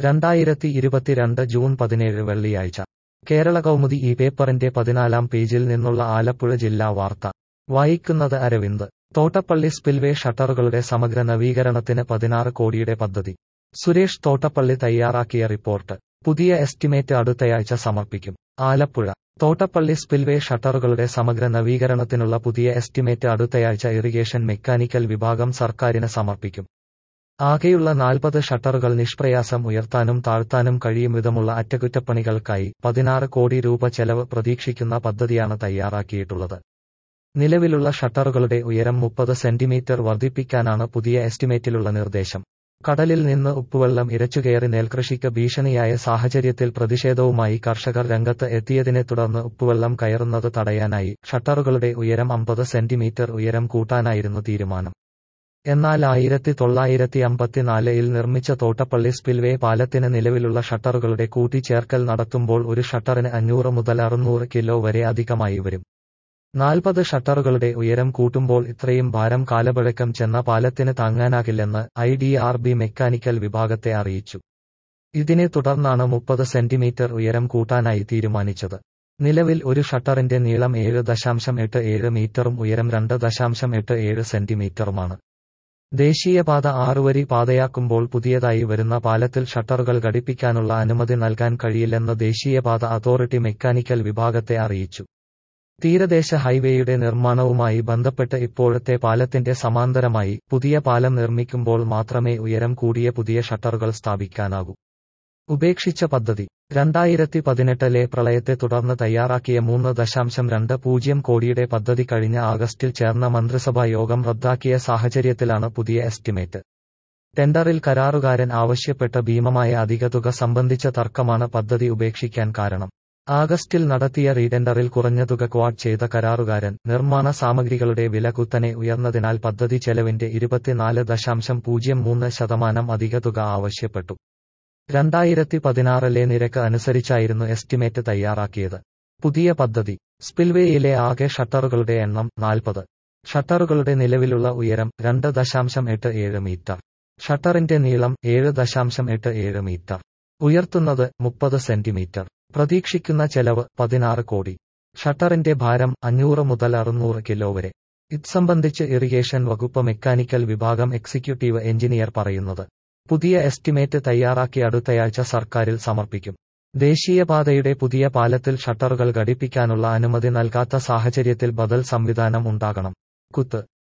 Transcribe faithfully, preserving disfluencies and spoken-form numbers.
രണ്ടായിരത്തി ഇരുപത്തിരണ്ട് ജൂൺ പതിനേഴ് വെള്ളിയാഴ്ച കേരള കൗമുദി ഈ പേപ്പറിന്റെ പതിനാലാം പേജിൽ നിന്നുള്ള ആലപ്പുഴ ജില്ലാ വാർത്ത വായിക്കുന്നത് അരവിന്ദ്. തോട്ടപ്പള്ളി സ്പിൽവേ ഷട്ടറുകളുടെ സമഗ്ര നവീകരണത്തിന് പതിനാറ് കോടിയുടെ പദ്ധതി. സുരേഷ് തോട്ടപ്പള്ളി തയ്യാറാക്കിയ റിപ്പോർട്ട്. പുതിയ എസ്റ്റിമേറ്റ് അടുത്തയാഴ്ച സമർപ്പിക്കും. ആലപ്പുഴ. തോട്ടപ്പള്ളി സ്പിൽവേ ഷട്ടറുകളുടെ സമഗ്ര നവീകരണത്തിനുള്ള പുതിയ എസ്റ്റിമേറ്റ് അടുത്തയാഴ്ച ഇറിഗേഷൻ മെക്കാനിക്കൽ വിഭാഗം സർക്കാരിന് സമർപ്പിക്കും. ആകെയുള്ള നാൽപ്പത് ഷട്ടറുകൾ നിഷ്പ്രയാസം ഉയർത്താനും താഴ്ത്താനും കഴിയും വിധമുള്ള അറ്റകുറ്റപ്പണികൾക്കായി പതിനാറ് കോടി രൂപ ചെലവ് പ്രതീക്ഷിക്കുന്ന പദ്ധതിയാണ് തയ്യാറാക്കിയിട്ടുള്ളത്. നിലവിലുള്ള ഷട്ടറുകളുടെ ഉയരം മുപ്പത് സെന്റിമീറ്റർ വർദ്ധിപ്പിക്കാനാണ് പുതിയ എസ്റ്റിമേറ്റിലുള്ള നിർദ്ദേശം. കടലിൽ നിന്ന് ഉപ്പുവെള്ളം ഇരച്ചുകയറി നെൽകൃഷിക്ക് ഭീഷണിയായ സാഹചര്യത്തിൽ പ്രതിഷേധവുമായി കർഷകർ രംഗത്ത് എത്തിയതിനെ തുടർന്ന് ഉപ്പുവെള്ളം കയറുന്നത് തടയാനായി ഷട്ടറുകളുടെ ഉയരം അമ്പത് സെന്റിമീറ്റർ ഉയരം കൂട്ടാനായിരുന്നു തീരുമാനം. എന്നാൽ ആയിരത്തി തൊള്ളായിരത്തി അമ്പത്തിനാലിൽ നിർമ്മിച്ച തോട്ടപ്പള്ളി സ്പിൽവേ പാലത്തിന് നിലവിലുള്ള ഷട്ടറുകളുടെ കൂട്ടിച്ചേർക്കൽ നടത്തുമ്പോൾ ഒരു ഷട്ടറിന് അഞ്ഞൂറ് മുതൽ അറുന്നൂറ് കിലോ വരെ അധികമായി വരും. നാൽപ്പത് ഷട്ടറുകളുടെ ഉയരം കൂട്ടുമ്പോൾ ഇത്രയും ഭാരം കാലപഴക്കം ചെന്ന പാലത്തിന് താങ്ങാനാകില്ലെന്ന് I D R B mechanical വിഭാഗത്തെ അറിയിച്ചു. ഇതിനെ തുടർന്നാണ് മുപ്പത് സെന്റിമീറ്റർ ഉയരം കൂട്ടാനായി തീരുമാനിച്ചത്. നിലവിൽ ഒരു ഷട്ടറിന്റെ നീളം ഏഴ് ദശാംശം എട്ട് ഏഴ് മീറ്ററും ഉയരം രണ്ട് ദശാംശം എട്ട് ഏഴ് സെന്റിമീറ്ററുമാണ്. ദേശീയപാത ആറുവരി പാതയാക്കുമ്പോൾ പുതിയതായി വരുന്ന പാലത്തിൽ ഷട്ടറുകൾ ഘടിപ്പിക്കാനുള്ള അനുമതി നൽകാൻ കഴിയില്ലെന്ന് ദേശീയപാത അതോറിറ്റി മെക്കാനിക്കൽ വിഭാഗത്തെ അറിയിച്ചു. തീരദേശ ഹൈവേയുടെ നിർമ്മാണവുമായി ബന്ധപ്പെട്ട് ഇപ്പോഴത്തെ പാലത്തിന്റെ സമാന്തരമായി പുതിയ പാലം നിർമ്മിക്കുമ്പോൾ മാത്രമേ ഉയരം കൂടിയ പുതിയ ഷട്ടറുകൾ സ്ഥാപിക്കാനാകൂ. ഉപേക്ഷിച്ച പദ്ധതി. രണ്ടായിരത്തി പതിനെട്ടിലെ പ്രളയത്തെ തുടർന്ന് തയ്യാറാക്കിയ മൂന്ന് ദശാംശം രണ്ട് പൂജ്യം കോടിയുടെ പദ്ധതി കഴിഞ്ഞ ആഗസ്റ്റിൽ ചേർന്ന മന്ത്രിസഭാ യോഗം റദ്ദാക്കിയ സാഹചര്യത്തിലാണ് പുതിയ എസ്റ്റിമേറ്റ്. ടെൻഡറിൽ കരാറുകാരൻ ആവശ്യപ്പെട്ട ഭീമമായ അധിക തുക സംബന്ധിച്ച തർക്കമാണ് പദ്ധതി ഉപേക്ഷിക്കാൻ കാരണം. ആഗസ്റ്റിൽ നടത്തിയ റീടെൻഡറിൽ കുറഞ്ഞ തുക ക്വാഡ് ചെയ്ത കരാറുകാരൻ നിർമ്മാണ സാമഗ്രികളുടെ വില കുത്തനെ ഉയർന്നതിനാൽ പദ്ധതി ചെലവിന്റെ ഇരുപത്തിനാല് ദശാംശം പൂജ്യം മൂന്ന് ശതമാനം അധിക തുക ആവശ്യപ്പെട്ടു. രണ്ടായിരത്തി പതിനാറിലെ നിരക്ക് അനുസരിച്ചായിരുന്നു എസ്റ്റിമേറ്റ് തയ്യാറാക്കിയത്. പുതിയ പദ്ധതി. സ്പിൽവേയിലെ ആകെ ഷട്ടറുകളുടെ എണ്ണം നാൽപ്പത്. ഷട്ടറുകളുടെ നിലവിലുള്ള ഉയരം രണ്ട് ദശാംശം എട്ട് ഏഴ് മീറ്റർ. ഷട്ടറിന്റെ നീളം ഏഴ് ദശാംശം എട്ട് ഏഴ് മീറ്റർ. ഉയർത്തുന്നത് മുപ്പത് സെന്റിമീറ്റർ. പ്രതീക്ഷിക്കുന്ന ചെലവ് പതിനാറ് കോടി. ഷട്ടറിന്റെ ഭാരം അഞ്ഞൂറ് മുതൽ അറുന്നൂറ് കിലോ വരെ. ഇത് സംബന്ധിച്ച് ഇറിഗേഷൻ വകുപ്പ് മെക്കാനിക്കൽ വിഭാഗം എക്സിക്യൂട്ടീവ് എഞ്ചിനീയർ പറയുന്നത്. പുതിയ എസ്റ്റിമേറ്റ് തയ്യാറാക്കി അടുത്തയാഴ്ച സർക്കാരിൽ സമർപ്പിക്കും. ദേശീയപാതയുടെ പുതിയ പാലത്തിൽ ഷട്ടറുകൾ ഘടിപ്പിക്കാനുള്ള അനുമതി നൽകാത്ത സാഹചര്യത്തിൽ ബദൽ സംവിധാനം ഉണ്ടാകണം. കുത്ത്.